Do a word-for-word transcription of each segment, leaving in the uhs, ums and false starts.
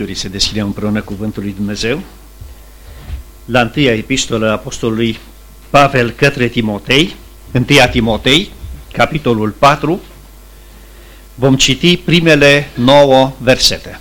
dori să deschidem împreună cuvântul lui Dumnezeu la întâia epistolă apostolului Pavel către Timotei, întâia Timotei, capitolul patru, vom citi primele nouă versete.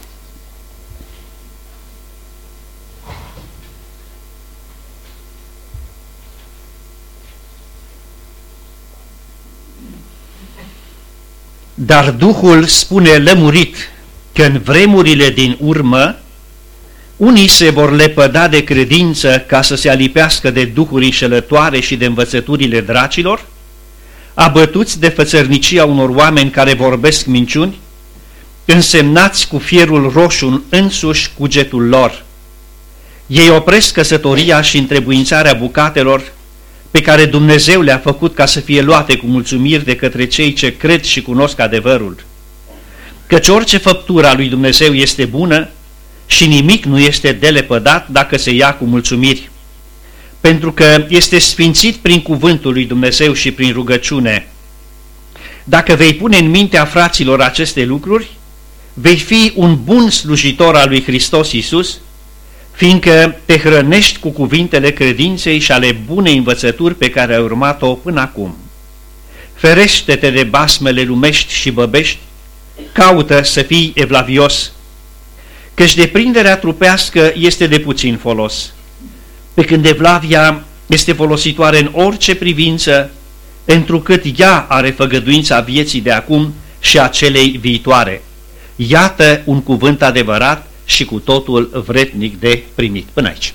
Dar Duhul spune lămurit că în vremurile din urmă unii se vor lepăda de credință ca să se alipească de duhuri înșelătoare și de învățăturile dracilor, abătuți de fățărnicia unor oameni care vorbesc minciuni, însemnați cu fierul roșu în însuși cugetul lor. Ei opresc căsătoria și întrebuințarea bucatelor pe care Dumnezeu le-a făcut ca să fie luate cu mulțumiri de către cei ce cred și cunosc adevărul. Căci orice făptură a lui Dumnezeu este bună și nimic nu este delepădat dacă se ia cu mulțumiri, pentru că este sfințit prin cuvântul lui Dumnezeu și prin rugăciune. Dacă vei pune în mintea fraților aceste lucruri, vei fi un bun slujitor al lui Hristos Iisus, fiindcă te hrănești cu cuvintele credinței și ale bunei învățături pe care ai urmat-o până acum. Ferește-te de basmele lumești și băbești, caută să fii evlavios, căci deprinderea trupească este de puțin folos, pe când evlavia este folositoare în orice privință, întrucât ea are făgăduința vieții de acum și a celei viitoare. Iată un cuvânt adevărat și cu totul vrednic de primit. Până aici.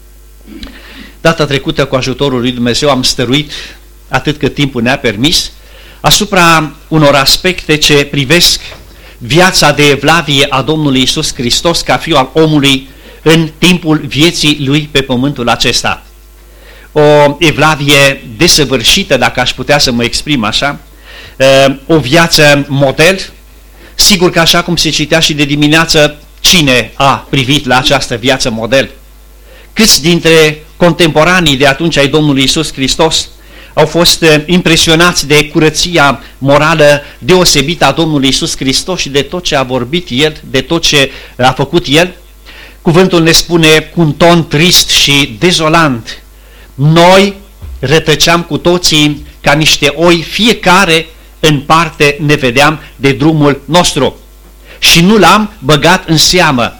Data trecută, cu ajutorul lui Dumnezeu, am stăruit, atât cât timpul ne-a permis, asupra unor aspecte ce privesc viața de evlavie a Domnului Iisus Hristos ca Fiul al omului în timpul vieții lui pe pământul acesta. O evlavie desăvârșită, dacă aș putea să mă exprim așa, o viață model. Sigur că, așa cum se citea și de dimineață, cine a privit la această viață model? Câți dintre contemporanii de atunci ai Domnului Iisus Hristos au fost impresionați de curăția morală deosebită a Domnului Iisus Hristos și de tot ce a vorbit El, de tot ce a făcut El? Cuvântul ne spune cu un ton trist și dezolant: noi rătăceam cu toții ca niște oi, fiecare în parte ne vedeam de drumul nostru și nu l-am băgat în seamă.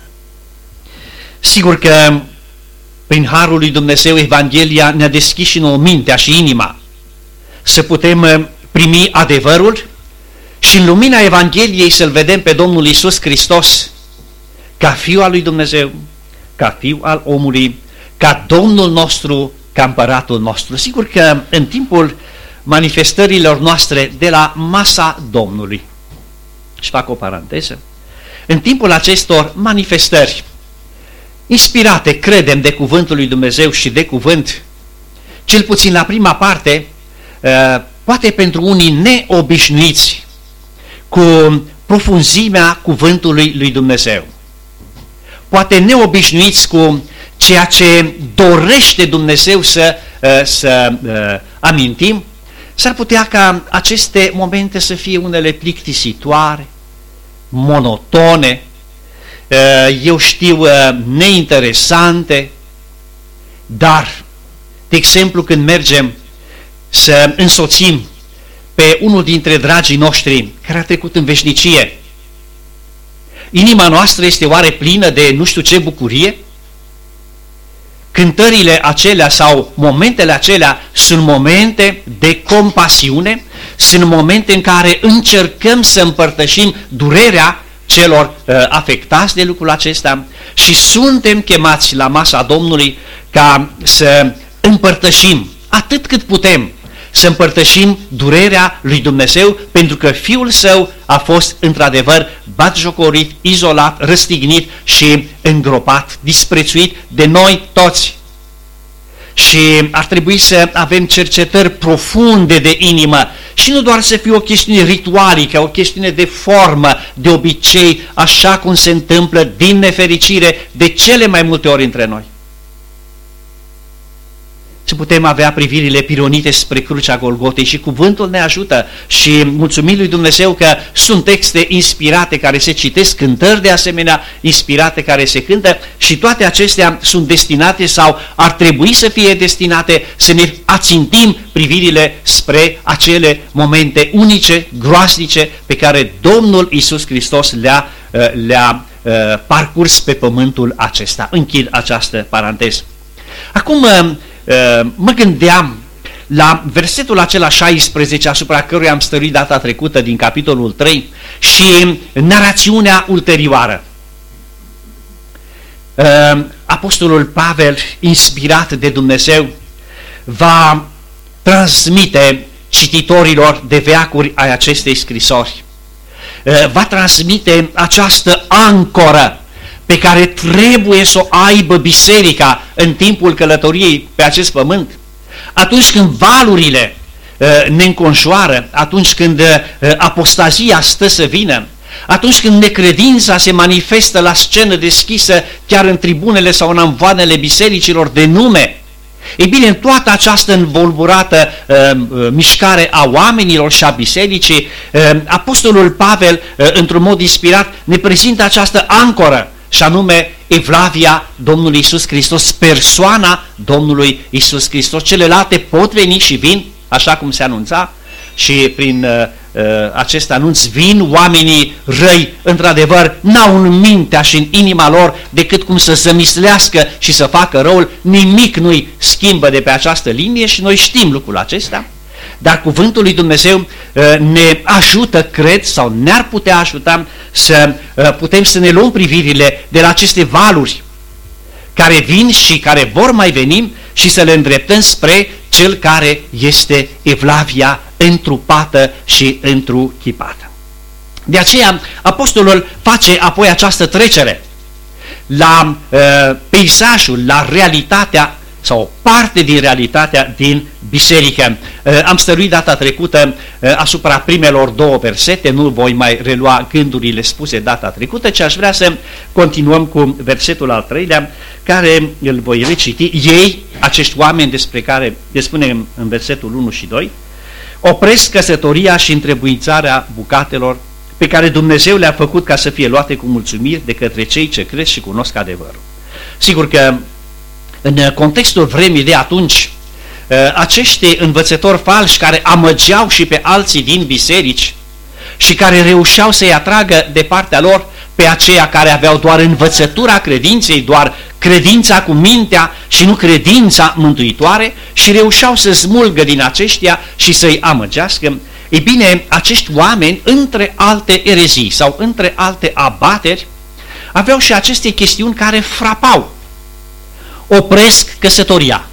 Sigur că prin harul lui Dumnezeu Evanghelia ne-a deschis și nouă mintea și inima să putem primi adevărul și în lumina Evangheliei să-L vedem pe Domnul Iisus Hristos ca Fiul al lui Dumnezeu, ca Fiul al omului, ca Domnul nostru, ca Împăratul nostru. Sigur că în timpul manifestărilor noastre de la masa Domnului, și fac o paranteză, în timpul acestor manifestări inspirate, credem, de cuvântul lui Dumnezeu și de cuvânt, cel puțin la prima parte, poate pentru unii neobișnuiți cu profunzimea cuvântului lui Dumnezeu, poate neobișnuiți cu ceea ce dorește Dumnezeu să, să amintim, s-ar putea ca aceste momente să fie unele plictisitoare, monotone, eu știu, neinteresante, dar, de exemplu, când mergem să însoțim pe unul dintre dragii noștri care a trecut în veșnicie, inima noastră este oare plină de nu știu ce bucurie? Cântările acelea sau momentele acelea sunt momente de compasiune, sunt momente în care încercăm să împărtășim durerea celor uh, afectați de lucrul acesta și suntem chemați la masa Domnului ca să împărtășim atât cât putem, să împărtășim durerea lui Dumnezeu, pentru că Fiul Său a fost într-adevăr batjocorit, izolat, răstignit și îngropat, disprețuit de noi toți. Și ar trebui să avem cercetări profunde de inimă și nu doar să fie o chestiune ritualică, o chestiune de formă, de obicei, așa cum se întâmplă din nefericire de cele mai multe ori între noi. să putem avea privirile pironite spre crucea Golgotei și cuvântul ne ajută și mulțumim lui Dumnezeu că sunt texte inspirate care se citesc, cântări de asemenea inspirate care se cântă și toate acestea sunt destinate sau ar trebui să fie destinate să ne ațintim privirile spre acele momente unice, groaznice pe care Domnul Iisus Hristos le-a le-a parcurs pe pământul acesta. Închid această paranteză. Acum mă gândeam la versetul acela șaisprezece asupra căruia am stăruit data trecută din capitolul trei și narațiunea ulterioară. Apostolul Pavel, inspirat de Dumnezeu, va transmite cititorilor de veacuri ai acestei scrisori, va transmite această ancoră pe care trebuie să o aibă biserica în timpul călătoriei pe acest pământ. Atunci când valurile ne înconjoară, atunci când apostazia stă să vină, atunci când necredința se manifestă la scenă deschisă chiar în tribunele sau în amvoanele bisericilor de nume, ei bine, în toată această învolburată uh, mișcare a oamenilor și a bisericii, uh, Apostolul Pavel, uh, într-un mod inspirat, ne prezintă această ancoră, și anume evlavia Domnului Iisus Hristos, persoana Domnului Iisus Hristos. Celelalte pot veni și vin, așa cum se anunța, și prin uh, uh, acest anunț vin oamenii răi, într-adevăr, n-au în mintea și în inima lor decât cum să zămislească și să facă răul, nimic nu-i schimbă de pe această linie și noi știm lucrul acesta, dar cuvântul lui Dumnezeu uh, ne ajută, cred, sau ne-ar putea ajuta să uh, putem să ne luăm privirile de la aceste valuri care vin și care vor mai veni și să le îndreptăm spre Cel care este evlavia întrupată și întruchipată. De aceea, apostolul face apoi această trecere la uh, peisajul, la realitatea sau o parte din realitatea din biserică. Uh, am stăruit data trecută uh, asupra primelor două versete, nu voi mai relua gândurile spuse data trecută, ci aș vrea să continuăm cu versetul al treilea, care îl voi reciti. Ei, acești oameni despre care le spunem în versetul unu și doi, opresc căsătoria și întrebuințarea bucatelor pe care Dumnezeu le-a făcut ca să fie luate cu mulțumiri de către cei ce cresc și cunosc adevărul. Sigur că în contextul vremii de atunci, acești învățători falși care amăgeau și pe alții din biserici și care reușeau să-i atragă de partea lor pe aceia care aveau doar învățătura credinței, doar credința cu mintea și nu credința mântuitoare și reușeau să smulgă din aceștia și să-i amăgească, ei bine, acești oameni, între alte erezii sau între alte abateri, aveau și aceste chestiuni care frapau. Opresc căsătoria.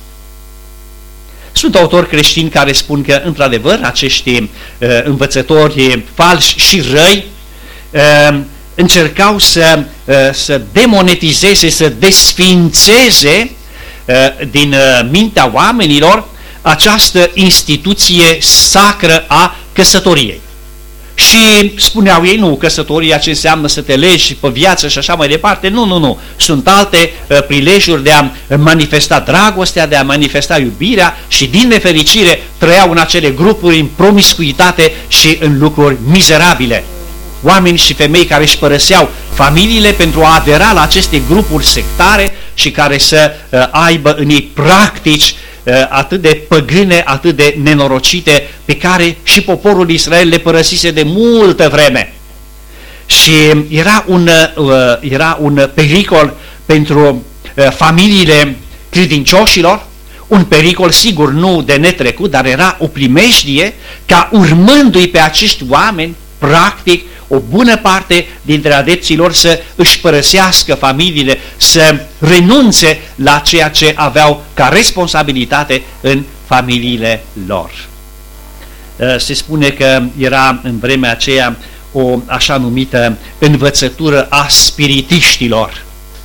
Sunt autori creștini care spun că, într-adevăr, acești uh, învățători falși și răi uh, încercau să, uh, să demonetizeze, să desfințeze uh, din uh, mintea oamenilor această instituție sacră a căsătoriei. Și spuneau ei, nu, căsătoria ce înseamnă să te legi pe viață și așa mai departe, nu, nu, nu, sunt alte uh, prilejuri de a manifesta dragostea, de a manifesta iubirea și din nefericire trăiau în acele grupuri în promiscuitate și în lucruri mizerabile. Oameni și femei care își părăseau familiile pentru a adera la aceste grupuri sectare și care să uh, aibă în ei practici atât de păgâne, atât de nenorocite, pe care și poporul Israel le părăsise de multă vreme. Și era un, era un pericol pentru familiile credincioșilor, un pericol sigur nu de netrecut, dar era o primejdie ca, urmându-i pe acești oameni, practic, o bună parte dintre adepților să își părăsească familiile, să renunțe la ceea ce aveau ca responsabilitate în familiile lor. Se spune că era în vremea aceea o așa numită învățătură a spiritiștilor,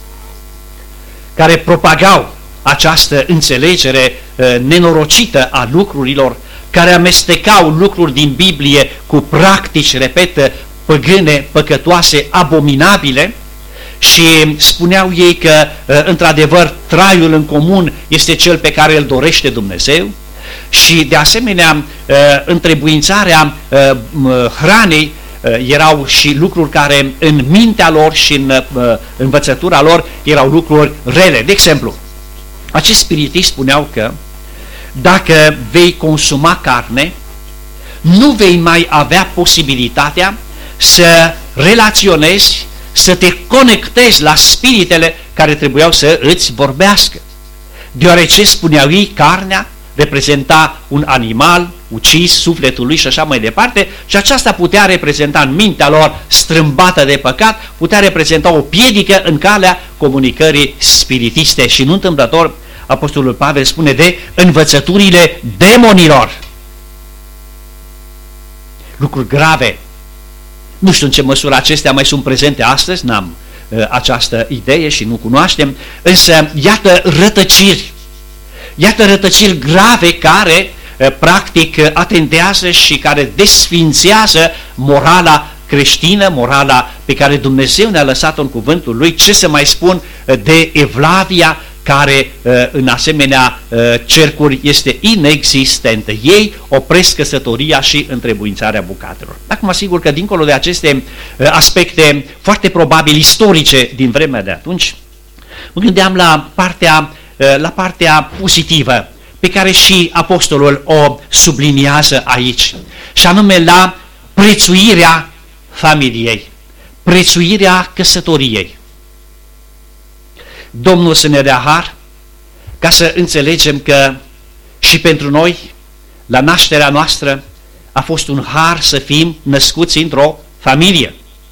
care propagau această înțelegere nenorocită a lucrurilor, care amestecau lucruri din Biblie cu practici, repet, păgâne, păcătoase, abominabile și spuneau ei că, într-adevăr, traiul în comun este cel pe care îl dorește Dumnezeu și, de asemenea, întrebuințarea hranei erau și lucruri care în mintea lor și în învățătura lor erau lucruri rele. De exemplu, acești spiritiști spuneau că dacă vei consuma carne, nu vei mai avea posibilitatea să relaționezi, să te conectezi la spiritele care trebuiau să îți vorbească. Deoarece, spuneau ei, carnea reprezenta un animal ucis, sufletul lui și așa mai departe, și aceasta putea reprezenta în mintea lor strâmbată de păcat, putea reprezenta o piedică în calea comunicării spiritiste. Și nu întâmplător, Apostolul Pavel spune de învățăturile demonilor. Lucruri grave. Nu știu în ce măsură acestea mai sunt prezente astăzi, n-am uh, această idee și nu cunoaștem, însă iată rătăciri, iată rătăciri grave care uh, practic uh, atentează și care desfințează morala creștină, morala pe care Dumnezeu ne-a lăsat-o în cuvântul Lui. Ce să mai spun uh, de evlavia, care în asemenea cercuri este inexistentă. Ei opresc căsătoria și întrebuințarea bucatelor. Acum, sigur că dincolo de aceste aspecte foarte probabil istorice din vremea de atunci, mă gândeam la partea, la partea pozitivă pe care și apostolul o subliniază aici, și anume la prețuirea familiei, prețuirea căsătoriei. Domnul să ne dea har ca să înțelegem că și pentru noi, la nașterea noastră, a fost un har să fim născuți într-o familie.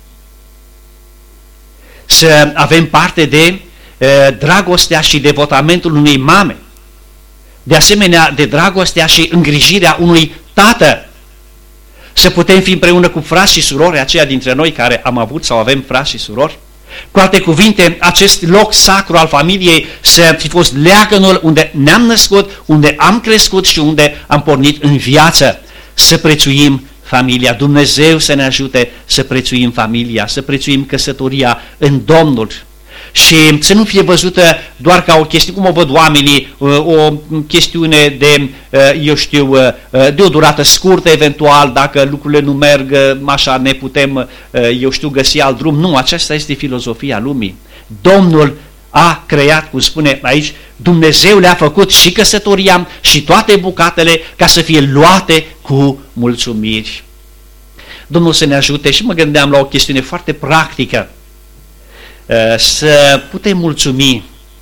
Să avem parte de e, dragostea și devotamentul unei mame, de asemenea de dragostea și îngrijirea unui tată, să putem fi împreună cu frați și surori, aceia dintre noi care am avut sau avem frați și surori. Cu alte cuvinte, acest loc sacru al familiei să fi fost leagănul unde ne-am născut, unde am crescut și unde am pornit în viață. Să prețuim familia. Dumnezeu să ne ajute să prețuim familia, să prețuim căsătoria în Domnul. Și să nu fie văzută doar ca o chestiune, cum o văd oamenii, o chestiune de, eu știu, de o durată scurtă eventual, dacă lucrurile nu merg așa, ne putem, eu știu, găsi alt drum. Nu, aceasta este filozofia lumii. Domnul a creat, cum spune aici, Dumnezeu le-a făcut și căsătoria și toate bucatele ca să fie luate cu mulțumiri. Domnul să ne ajute. Și mă gândeam la o chestiune foarte practică, să putem mulțumi,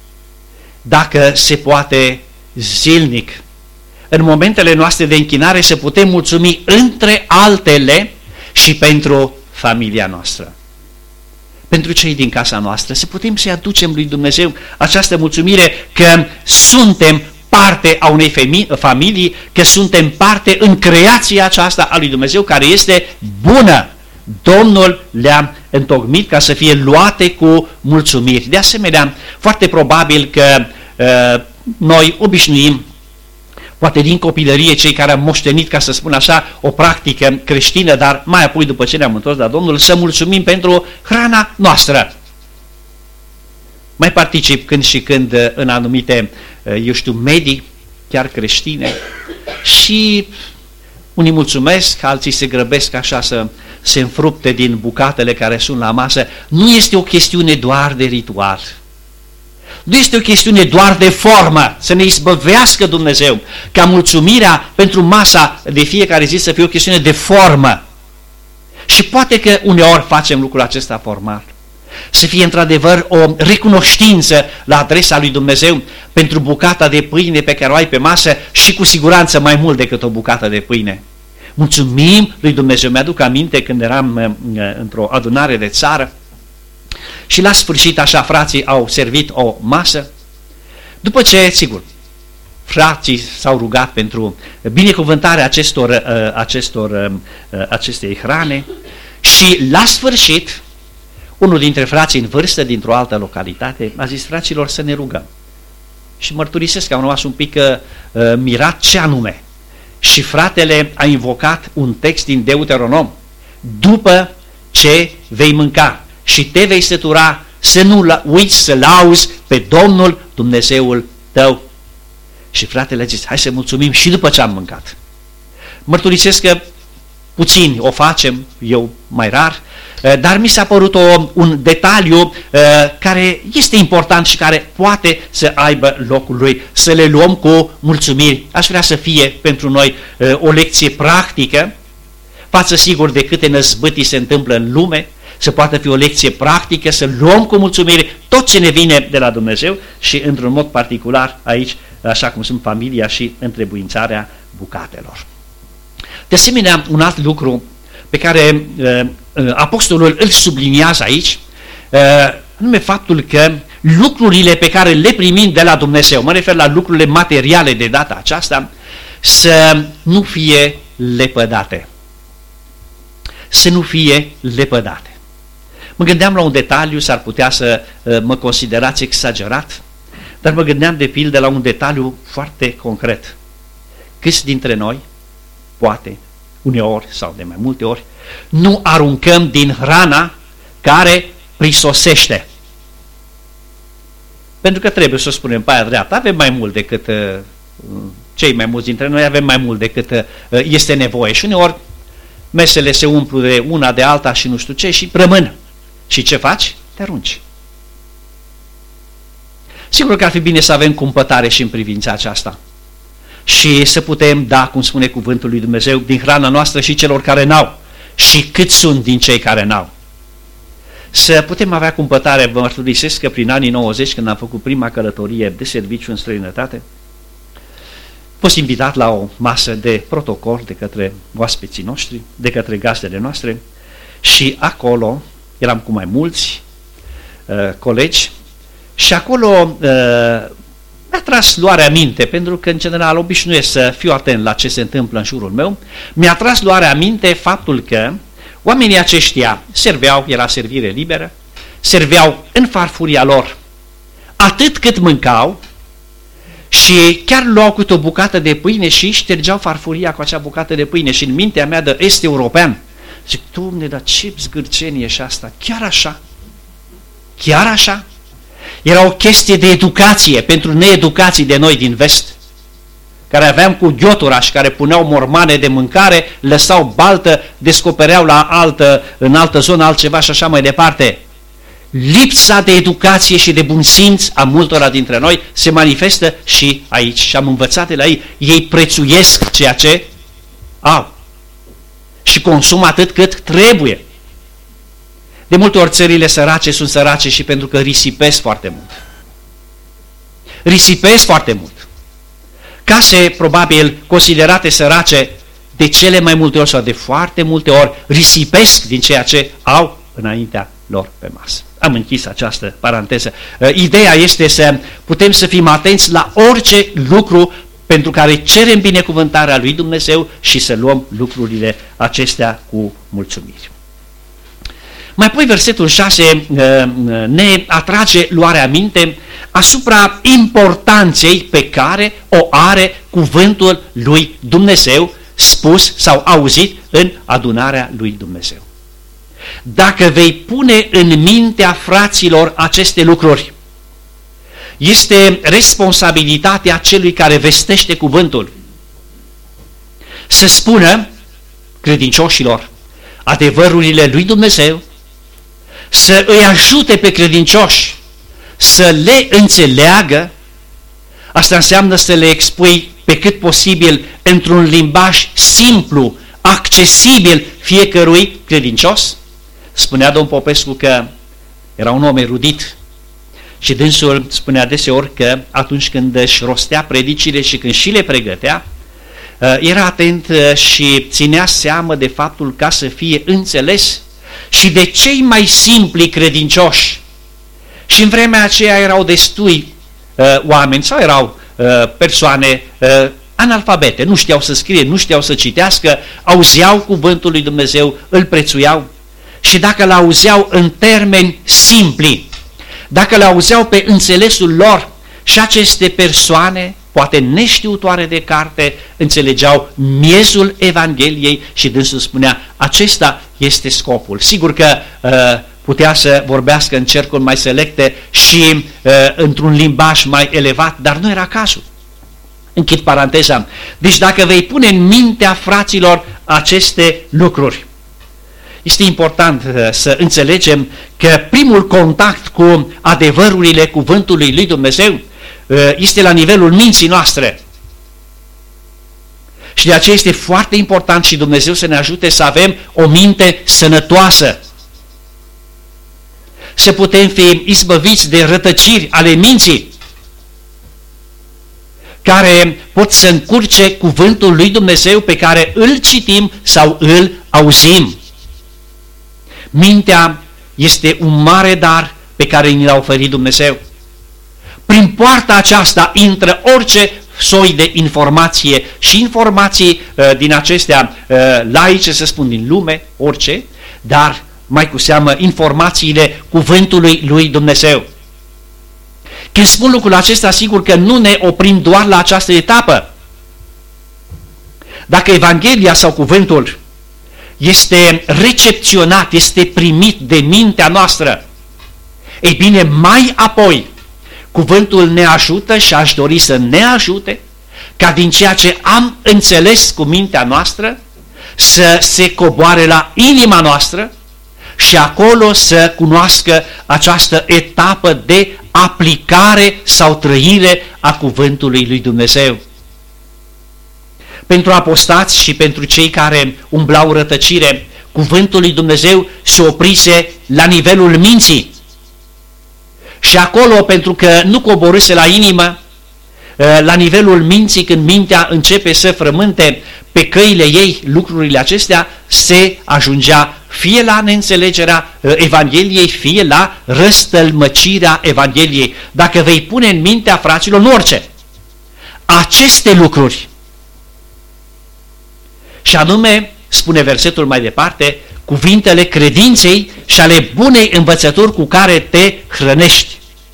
dacă se poate, zilnic, în momentele noastre de închinare, să putem mulțumi între altele și pentru familia noastră, pentru cei din casa noastră, să putem să-i aducem lui Dumnezeu această mulțumire că suntem parte a unei familii, că suntem parte în creația aceasta a lui Dumnezeu, care este bună. Domnul le-a întocmit ca să fie luate cu mulțumiri. De asemenea, foarte probabil că uh, noi obișnuim, poate din copilărie, cei care am moștenit, ca să spun așa, o practică creștină, dar mai apoi, după ce ne-am întors la Domnul, să mulțumim pentru hrana noastră. Mai particip când și când în anumite, eu știu, medii, chiar creștine, și unii mulțumesc, alții se grăbesc așa să se înfrupte din bucatele care sunt la masă. Nu este o chestiune doar de ritual. Nu este o chestiune doar de formă, să ne izbăvească Dumnezeu, ca mulțumirea pentru masa de fiecare zi să fie o chestiune de formă. Și poate că uneori facem lucrul acesta formal. Să fie într-adevăr o recunoștință la adresa lui Dumnezeu pentru bucata de pâine pe care o ai pe masă, și cu siguranță mai mult decât o bucată de pâine. Mulțumim lui Dumnezeu. Mi-aduc aminte când eram într-o adunare de țară și la sfârșit așa frații au servit o masă. După ce, sigur, frații s-au rugat pentru binecuvântarea acestor, acestor, acestei hrane și la sfârșit unul dintre frații în vârstă dintr-o altă localitate a zis: fraților, să ne rugăm. Și mărturisesc că am rămas un pic uh, mirat ce anume. Și fratele a invocat un text din Deuteronom: după ce vei mânca și te vei sătura, să nu uiți să lauzi pe Domnul Dumnezeul tău. Și fratele a zis, hai să mulțumim și după ce am mâncat. Mărturisesc că puțini o facem, eu mai rar, dar mi s-a părut o, un detaliu uh, care este important și care poate să aibă locul lui, să le luăm cu mulțumiri. Aș vrea să fie pentru noi uh, o lecție practică, față sigur de câte năzbâtii se întâmplă în lume, să poată fi o lecție practică, să luăm cu mulțumiri tot ce ne vine de la Dumnezeu și într-un mod particular aici, așa cum sunt familia și întrebuințarea bucatelor. De asemenea, un alt lucru pe care uh, apostolul îl subliniază aici, uh, anume faptul că lucrurile pe care le primim de la Dumnezeu, mă refer la lucrurile materiale de data aceasta, să nu fie lepădate. Să nu fie lepădate. Mă gândeam la un detaliu, s-ar putea să uh, mă considerați exagerat, dar mă gândeam de pildă la un detaliu foarte concret. Câți dintre noi, poate, uneori sau de mai multe ori, nu aruncăm din hrana care prisosește. Pentru că trebuie să o spunem pe aia dreaptă, avem mai mult decât, uh, cei mai mulți dintre noi avem mai mult decât uh, este nevoie. Și uneori mesele se umplu de una de alta și nu știu ce și rămân. Și ce faci? Te arunci. Sigur că ar fi bine să avem cumpătare și în privința aceasta. Și să putem da, cum spune cuvântul lui Dumnezeu, din hrana noastră și celor care n-au. Și cât sunt din cei care n-au. Să putem avea cumpătare. Vă mărturisesc că prin anii nouăzeci, când am făcut prima călătorie de serviciu în străinătate, am fost invitat la o masă de protocol de către oaspeții noștri, de către gazdele noastre, și acolo eram cu mai mulți uh, colegi și acolo uh, mi-a tras luarea minte, pentru că în general obișnuiesc să fiu atent la ce se întâmplă în jurul meu. Mi-a tras luarea minte faptul că oamenii aceștia serveau, era servire liberă, serveau în farfuria lor atât cât mâncau și chiar luau câte o bucată de pâine și ștergeau farfuria cu acea bucată de pâine. Și în mintea mea de est european zic, Doamne, dar ce zgârcenie e și asta? Chiar așa? Chiar așa? Era o chestie de educație pentru needucații de noi din vest, care aveam cu ghiotura și care puneau mormane de mâncare, lăsau baltă, descopereau la altă, în altă zonă altceva și așa mai departe. Lipsa de educație și de bun simț a multora dintre noi se manifestă și aici. Și am învățat de la ei, ei prețuiesc ceea ce au și consumă atât cât trebuie. De multe ori țările sărace sunt sărace și pentru că risipesc foarte mult. Risipesc foarte mult. Case probabil considerate sărace de cele mai multe ori sau de foarte multe ori risipesc din ceea ce au înaintea lor pe masă. Am închis această paranteză. Ideea este să putem să fim atenți la orice lucru pentru care cerem binecuvântarea lui Dumnezeu și să luăm lucrurile acestea cu mulțumiri. Mai apoi versetul șase ne atrage luarea minte asupra importanței pe care o are cuvântul lui Dumnezeu spus sau auzit în adunarea lui Dumnezeu. Dacă vei pune în mintea fraților aceste lucruri, este responsabilitatea celui care vestește cuvântul să spună credincioșilor adevărurile lui Dumnezeu, să îi ajute pe credincioși să le înțeleagă. Asta înseamnă să le expui pe cât posibil într-un limbaj simplu, accesibil fiecărui credincios. Spunea domn Popescu că era un om erudit și dânsul spunea deseori că atunci când își rostea predicile și când și le pregătea, era atent și ținea seamă de faptul ca să fie înțeles și de cei mai simpli credincioși. Și în vremea aceea erau destui uh, oameni sau erau uh, persoane uh, analfabete, nu știau să scrie, nu știau să citească, auzeau cuvântul lui Dumnezeu, îl prețuiau și dacă l-auzeau în termeni simpli, dacă l-auzeau pe înțelesul lor, și aceste persoane, poate neștiutoare de carte, înțelegeau miezul Evangheliei și dânsul spunea, acesta este scopul. Sigur că uh, putea să vorbească în cercuri mai selecte și uh, într-un limbaj mai elevat, dar nu era cazul. Închid paranteza. Deci dacă vei pune în mintea fraților aceste lucruri, este important uh, să înțelegem că primul contact cu adevărurile cuvântului lui Dumnezeu uh, este la nivelul minții noastre. Și de aceea este foarte important și Dumnezeu să ne ajute să avem o minte sănătoasă. Să putem fi izbăviți de rătăciri ale minții care pot să încurce cuvântul lui Dumnezeu pe care îl citim sau îl auzim. Mintea este un mare dar pe care ni l-a oferit Dumnezeu. Prin poarta aceasta intră orice soi de informație și informații uh, din acestea uh, laice, să spun, din lume, orice, dar mai cu seamă informațiile cuvântului lui Dumnezeu. Când spun lucrul acesta, sigur că nu ne oprim doar la această etapă. Dacă Evanghelia sau cuvântul este recepționat, este primit de mintea noastră, ei bine, mai apoi cuvântul ne ajută și aș dori să ne ajute ca din ceea ce am înțeles cu mintea noastră să se coboare la inima noastră și acolo să cunoască această etapă de aplicare sau trăire a cuvântului lui Dumnezeu. Pentru apostați și pentru cei care umblau rătăcire, cuvântul lui Dumnezeu se oprise la nivelul minții. Și acolo, pentru că nu coborâse la inimă, la nivelul minții, când mintea începe să frământe pe căile ei lucrurile acestea, se ajungea fie la neînțelegerea Evangheliei, fie la răstălmăcirea Evangheliei. Dacă vei pune în mintea fraților, nu orice, aceste lucruri, și anume, spune versetul mai departe, cuvintele credinței și ale bunei învățături cu care te hrănești.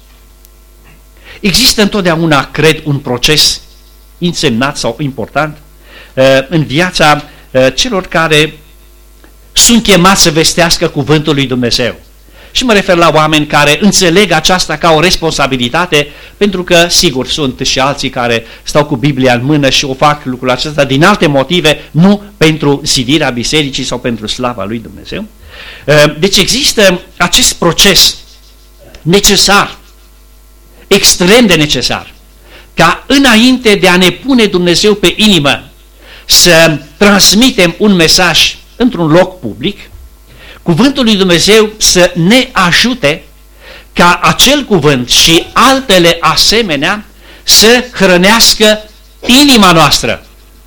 Există întotdeauna, cred, un proces însemnat sau important în viața celor care sunt chemați să vestească cuvântul lui Dumnezeu. Și mă refer la oameni care înțeleg aceasta ca o responsabilitate, pentru că, sigur, sunt și alții care stau cu Biblia în mână și o fac lucrul acesta din alte motive, nu pentru zidirea bisericii sau pentru slava lui Dumnezeu. Deci există acest proces necesar, extrem de necesar, ca înainte de a ne pune Dumnezeu pe inimă să transmitem un mesaj într-un loc public, cuvântul lui Dumnezeu să ne ajute ca acel cuvânt și altele asemenea să hrănească inima noastră.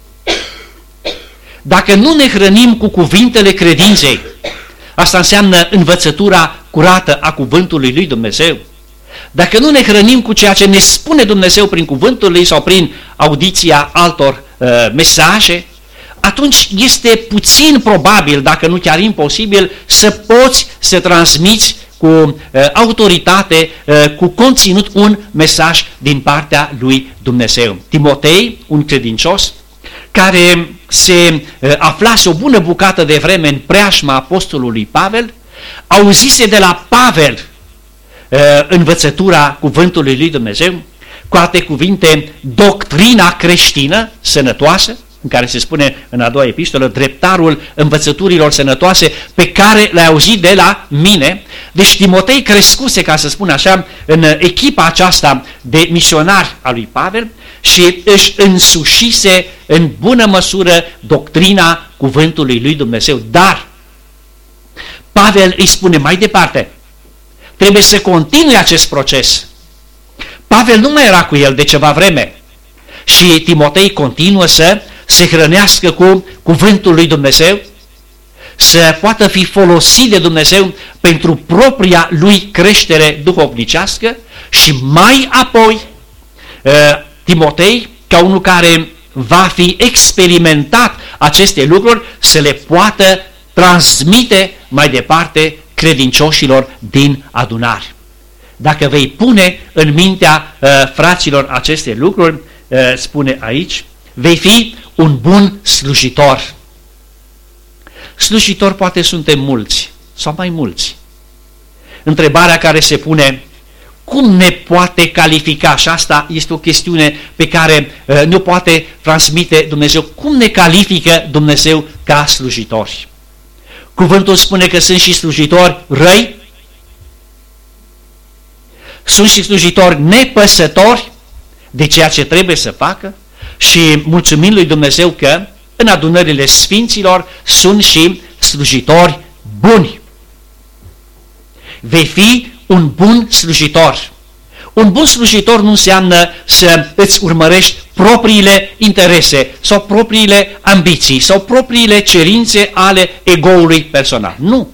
Dacă nu ne hrănim cu cuvintele credinței, asta înseamnă învățătura curată a cuvântului lui Dumnezeu. Dacă nu ne hrănim cu ceea ce ne spune Dumnezeu prin cuvântul lui sau prin audiția altor uh, mesaje, atunci este puțin probabil, dacă nu chiar imposibil, să poți să transmiți cu uh, autoritate, uh, cu conținut, un mesaj din partea lui Dumnezeu. Timotei, un credincios, care se uh, aflase o bună bucată de vreme în preajma apostolului Pavel, auzise de la Pavel uh, învățătura cuvântului lui Dumnezeu, cu alte cuvinte, doctrina creștină sănătoasă, în care se spune în a doua epistolă, dreptarul învățăturilor sănătoase pe care le-ai auzit de la mine. Deci Timotei crescuse, ca să spun așa, în echipa aceasta de misionari a lui Pavel și își însușise în bună măsură doctrina cuvântului lui Dumnezeu. Dar Pavel îi spune mai departe, trebuie să continue acest proces. Pavel nu mai era cu el de ceva vreme și Timotei continuă să se hrănească cu cuvântul lui Dumnezeu, să poată fi folosit de Dumnezeu pentru propria lui creștere duhovnicească și mai apoi Timotei, ca unul care va fi experimentat aceste lucruri, să le poată transmite mai departe credincioșilor din adunare. Dacă vei pune în mintea uh, fraților aceste lucruri, uh, spune aici, vei fi un bun slujitor. Slujitor poate suntem mulți sau mai mulți. întrebarea care se pune: cum ne poate califica? Și asta este o chestiune pe care uh, ne poate transmite Dumnezeu. Cum ne califică Dumnezeu ca slujitori? Cuvântul spune că sunt și slujitori răi, sunt și slujitori nepăsători de ceea ce trebuie să facă și mulțumim lui Dumnezeu că în adunările sfinților sunt și slujitori buni. Vei fi un bun slujitor. Un bun slujitor nu înseamnă să îți urmărești propriile interese sau propriile ambiții sau propriile cerințe ale egoului personal. Nu.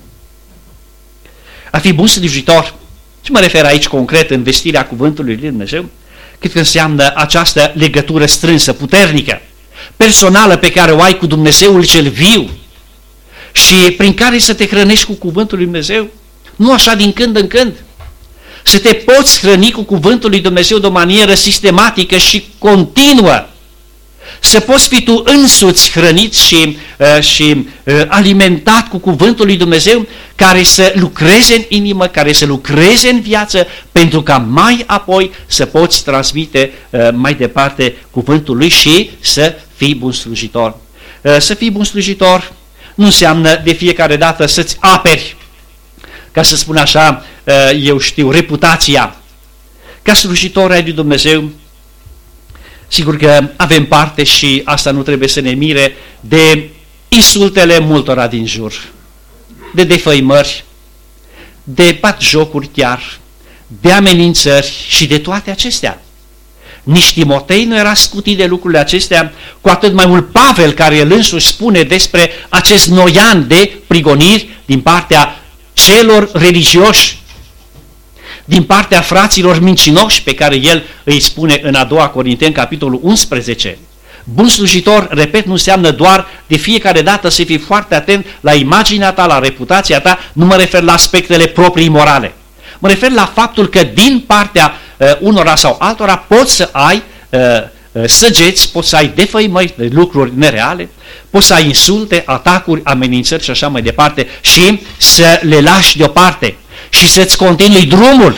A fi bun slujitor, și mă refer aici concret în vestirea cuvântului lui Dumnezeu, cât înseamnă această legătură strânsă, puternică, personală pe care o ai cu Dumnezeul cel viu și prin care să te hrănești cu cuvântul lui Dumnezeu, nu așa din când în când. Să te poți hrăni cu cuvântul lui Dumnezeu de o manieră sistematică și continuă. Să poți fi tu însuți hrănit și, uh, și uh, alimentat cu cuvântul lui Dumnezeu, care să lucreze în inimă, care să lucreze în viață, pentru ca mai apoi să poți transmite uh, mai departe cuvântul lui și să fii bun slujitor. Uh, să fii bun slujitor nu înseamnă de fiecare dată să-ți aperi, ca să spun așa, eu știu, reputația. Ca slujitor ai lui Dumnezeu, sigur că avem parte și asta nu trebuie să ne mire de insultele multora din jur, de defăimări, de batjocuri chiar, de amenințări și de toate acestea. Nici Timotei nu era scutit de lucrurile acestea, cu atât mai mult Pavel, care el însuși spune despre acest noian de prigoniri din partea celor religioși, din partea fraților mincinoși, pe care el îi spune în a doua Corinteni, capitolul unsprezece. Bun slujitor, repet, nu înseamnă doar de fiecare dată să fii foarte atent la imaginea ta, la reputația ta, nu mă refer la aspectele proprii morale. Mă refer la faptul că din partea uh, unora sau altora poți să ai uh, uh, săgeți, poți să ai defăimări de lucruri nereale, poți să ai insulte, atacuri, amenințări și așa mai departe și să le lași deoparte și să-ți continui drumul.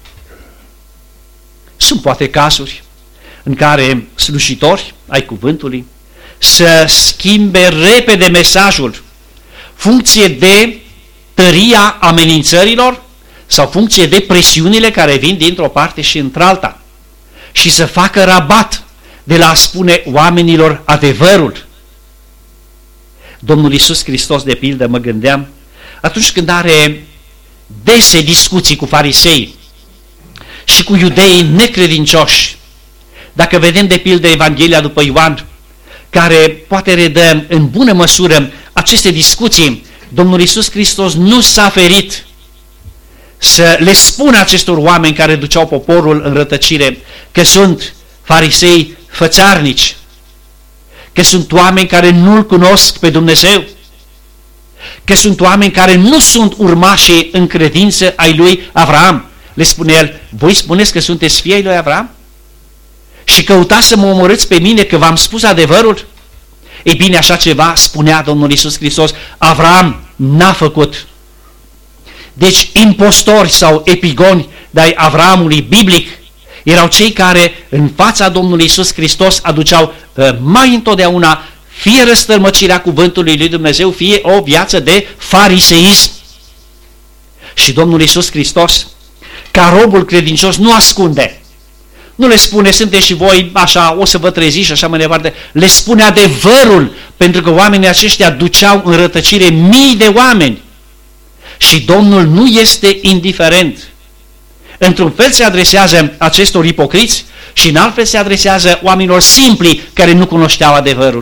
Sunt poate cazuri în care slujitori ai cuvântului să schimbe repede mesajul, funcție de tăria amenințărilor sau funcție de presiunile care vin dintr-o parte și într-alta și să facă rabat de la a spune oamenilor adevărul. Domnul Iisus Hristos, de pildă, mă gândeam, atunci când are dese discuții cu farisei și cu iudeii necredincioși, dacă vedem de pildă Evanghelia după Ioan, care poate redă în bună măsură aceste discuții, Domnul Iisus Hristos nu s-a ferit să le spună acestor oameni care duceau poporul în rătăcire că sunt farisei fățarnici, că sunt oameni care nu-L cunosc pe Dumnezeu, că sunt oameni care nu sunt urmașii în credință ai lui Avram. Le spune el: voi spuneți că sunteți fii ai lui Avram? Și căutați să mă omorâți pe mine că v-am spus adevărul? Ei bine, așa ceva spunea Domnul Iisus Hristos, Avram n-a făcut. Deci impostori sau epigoni de-ai Avramului biblic erau cei care în fața Domnului Iisus Hristos aduceau uh, mai întotdeauna fie răstălmăcirea cuvântului lui Dumnezeu, fie o viață de fariseism. Și Domnul Iisus Hristos, ca robul credincios, nu ascunde. Nu le spune, sunteți și voi așa, o să vă treziți și așa mai departe. Le spune adevărul, pentru că oamenii aceștia duceau în rătăcire mii de oameni. Și Domnul nu este indiferent. Într-un fel se adresează acestor ipocriți și în alt fel se adresează oamenilor simpli care nu cunoșteau adevărul.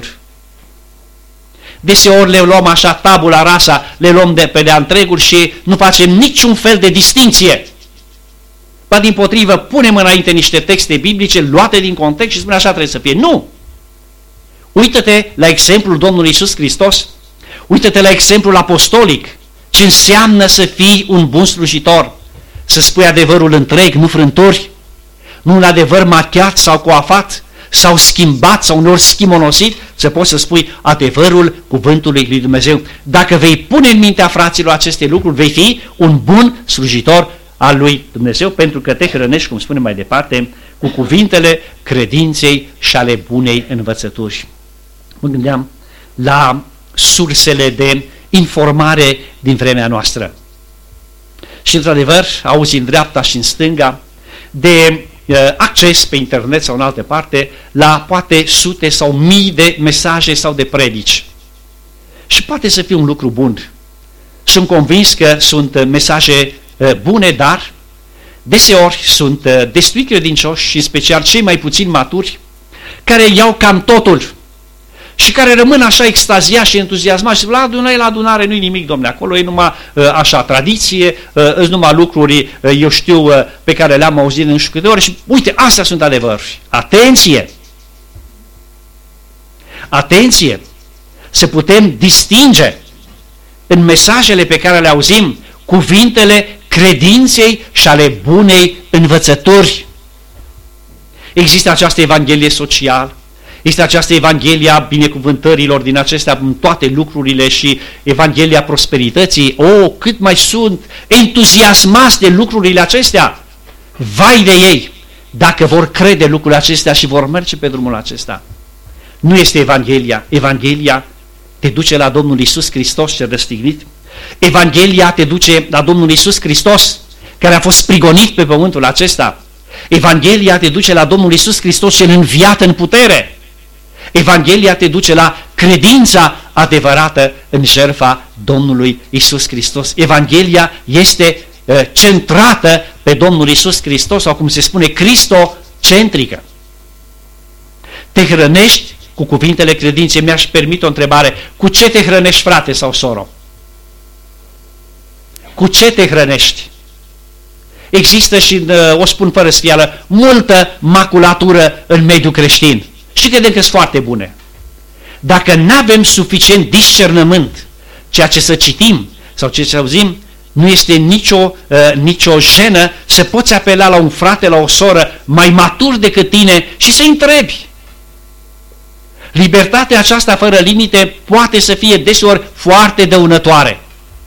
Deseori le luăm așa tabula rasa, le luăm de pe de-a întregul și nu facem niciun fel de distinție. Ba dimpotrivă, punem înainte niște texte biblice luate din context și spune așa trebuie să fie. Nu! Uită-te la exemplul Domnului Iisus Hristos, uită-te la exemplul apostolic, ce înseamnă să fii un bun slujitor, să spui adevărul întreg, nu frânturi, nu un adevăr machiat sau coafat, s-au schimbat sau nu au schimonosit, să poți să spui adevărul cuvântului lui Dumnezeu. Dacă vei pune în mintea fraților aceste lucruri, vei fi un bun slujitor al lui Dumnezeu, pentru că te hrănești, cum spune mai departe, cu cuvintele credinței și ale bunei învățături. Mă gândeam la sursele de informare din vremea noastră. Și într-adevăr, auzi în dreapta și în stânga de uh, acces pe internet sau în alte parte la poate sute sau mii de mesaje sau de predici. Și poate să fie un lucru bun. Sunt convins că sunt mesaje uh, bune, dar deseori sunt uh, destui credincioși și în special cei mai puțin maturi care iau cam totul și care rămân așa extaziați și entuziasmați și la adunare, la adunare nu-i nimic, domne, acolo e numai uh, așa tradiție, uh, îs numai lucruri, uh, eu știu, uh, pe care le-am auzit în știu câte ori și uite, astea sunt adevăruri. Atenție! Atenție! Să putem distinge în mesajele pe care le auzim cuvintele credinței și ale bunei învățături. Există această evanghelie socială, este această evanghelie a binecuvântărilor din acestea în toate lucrurile și evanghelia prosperității. O, cât mai sunt entuziasmați de lucrurile acestea! Vai de ei dacă vor crede lucrurile acestea și vor merge pe drumul acesta. Nu este evanghelia. Evanghelia te duce la Domnul Iisus Hristos cel răstignit. Evanghelia te duce la Domnul Iisus Hristos care a fost prigonit pe pământul acesta. Evanghelia te duce la Domnul Iisus Hristos cel înviat în putere. Evanghelia te duce la credința adevărată în jertfa Domnului Iisus Hristos. Evanghelia este uh, centrată pe Domnul Iisus Hristos, sau cum se spune, cristocentrică. Te hrănești cu cuvintele credinței. Mi-aș permite o întrebare. Cu ce te hrănești, frate sau soră? Cu ce te hrănești? Există și, o spun fără sfială, multă maculatură în mediul creștin. Și credem că sunt foarte bune. Dacă nu avem suficient discernământ, ceea ce să citim sau ce să auzim, nu este nicio, uh, nicio jenă să poți apela la un frate, la o soră mai matur decât tine și să-i întrebi. Libertatea aceasta fără limite poate să fie deseori foarte dăunătoare.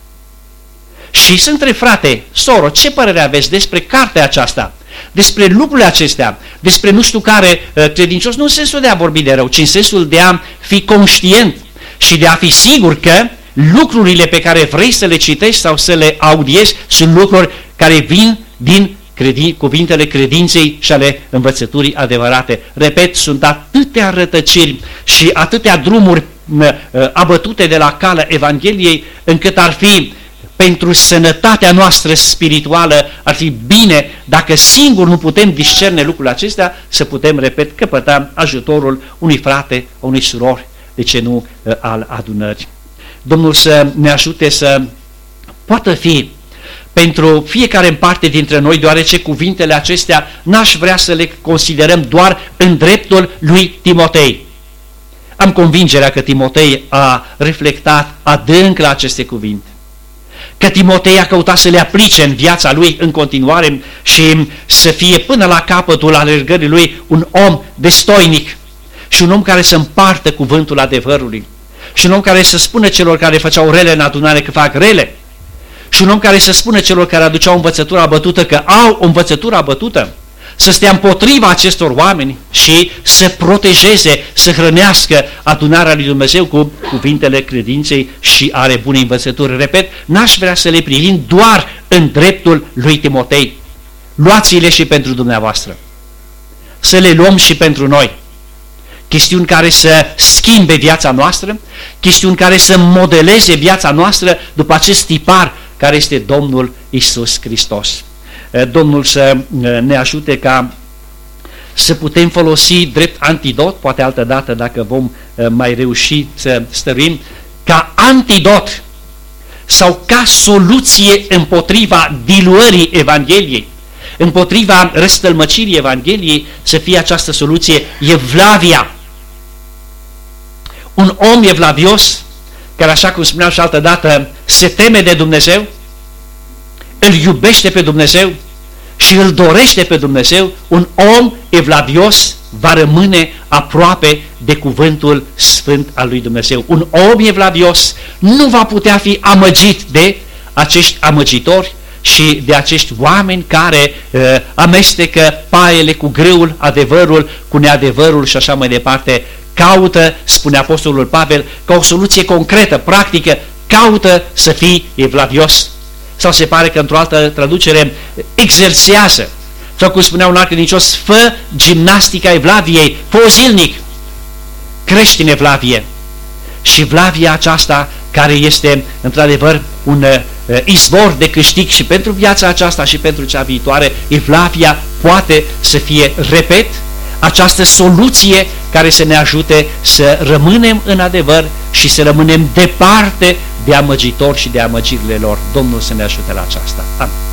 Și să întreb, frate, soră, ce părere aveți despre cartea aceasta? Despre lucrurile acestea, despre nu știu care uh, credincios, nu în sensul de a vorbi de rău, ci în sensul de a fi conștient și de a fi sigur că lucrurile pe care vrei să le citești sau să le audiezi sunt lucruri care vin din credin, cuvintele credinței și ale învățăturii adevărate. Repet, sunt atâtea rătăciri și atâtea drumuri uh, abătute de la calea Evangheliei, încât ar fi pentru sănătatea noastră spirituală, ar fi bine, dacă singur nu putem discerne lucrurile acestea, să putem, repet, căpăta ajutorul unui frate, unui surori, de ce nu al adunării. Domnul să ne ajute să poată fi pentru fiecare în parte dintre noi, deoarece cuvintele acestea n-aș vrea să le considerăm doar în dreptul lui Timotei. Am convingerea că Timotei a reflectat adânc la aceste cuvinte, că Timotei a căutat să le aplice în viața lui în continuare și să fie până la capătul alergării lui un om destoinic și un om care să împartă cuvântul adevărului și un om care să spună celor care făceau rele în adunare că fac rele și un om care să spună celor care aduceau învățătura abătută că au o învățătură abătută, să stea împotriva acestor oameni și să protejeze, să hrănească adunarea lui Dumnezeu cu cuvintele credinței și are bune învățături. Repet, n-aș vrea să le privim doar în dreptul lui Timotei. Luați-le și pentru dumneavoastră. Să le luăm și pentru noi. Chestiuni care să schimbe viața noastră, chestiuni care să modeleze viața noastră după acest tipar care este Domnul Iisus Hristos. Domnul să ne ajute ca să putem folosi drept antidot, poate altă dată dacă vom mai reuși să stăruim, ca antidot sau ca soluție împotriva diluării Evangheliei, împotriva răstălmăcirii Evangheliei, să fie această soluție evlavia. Un om evlavios, care așa cum spuneam și altă dată, se teme de Dumnezeu, îl iubește pe Dumnezeu și îl dorește pe Dumnezeu, un om evlavios va rămâne aproape de cuvântul sfânt al lui Dumnezeu. Un om evlavios nu va putea fi amăgit de acești amăgitori și de acești oameni care uh, amestecă paiele cu grâul, adevărul cu neadevărul și așa mai departe. Caută, spune Apostolul Pavel, ca o soluție concretă, practică, caută să fii evlavios. Sau se pare că într-o altă traducere, exersează. Sau cum spunea un alt credincios, fă gimnastica evlaviei, fă-o zilnic, crește în evlavie. Și evlavia aceasta, care este într-adevăr un uh, izvor de câștig și pentru viața aceasta și pentru cea viitoare, evlavia poate să fie, repet, această soluție care să ne ajute să rămânem în adevăr și să rămânem departe de amăgitori și de amăgirile lor. Domnul să ne ajute la aceasta. Amin.